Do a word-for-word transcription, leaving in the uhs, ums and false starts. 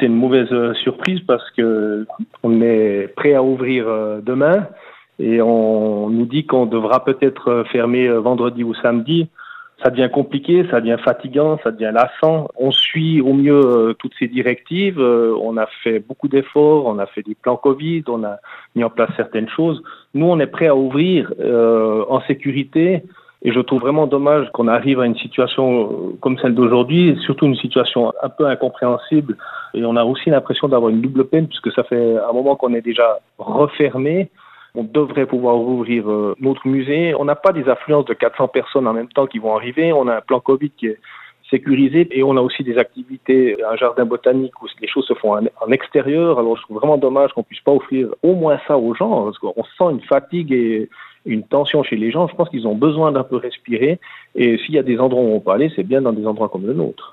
c'est une mauvaise euh, surprise parce que on est prêt à ouvrir euh, demain et on nous dit qu'on devra peut-être euh, fermer euh, vendredi ou samedi. Ça devient compliqué, ça devient fatigant, ça devient lassant. On suit au mieux euh, toutes ces directives. Euh, on a fait beaucoup d'efforts, on a fait des plans Covid, on a mis en place certaines choses. Nous, on est prêt à ouvrir euh, en sécurité. Et je trouve vraiment dommage qu'on arrive à une situation comme celle d'aujourd'hui, surtout une situation un peu incompréhensible. Et on a aussi l'impression d'avoir une double peine puisque ça fait un moment qu'on est déjà refermé. On devrait pouvoir rouvrir euh, notre musée. On n'a pas des affluences de quatre cents personnes en même temps qui vont arriver. On a un plan Covid qui est sécurisé et on a aussi des activités, un jardin botanique où les choses se font en, en extérieur. Alors je trouve vraiment dommage qu'on puisse pas offrir au moins ça aux gens parce qu'on sent une fatigue et une tension chez les gens. Je pense qu'ils ont besoin d'un peu respirer et s'il y a des endroits où on peut aller, c'est bien dans des endroits comme le nôtre.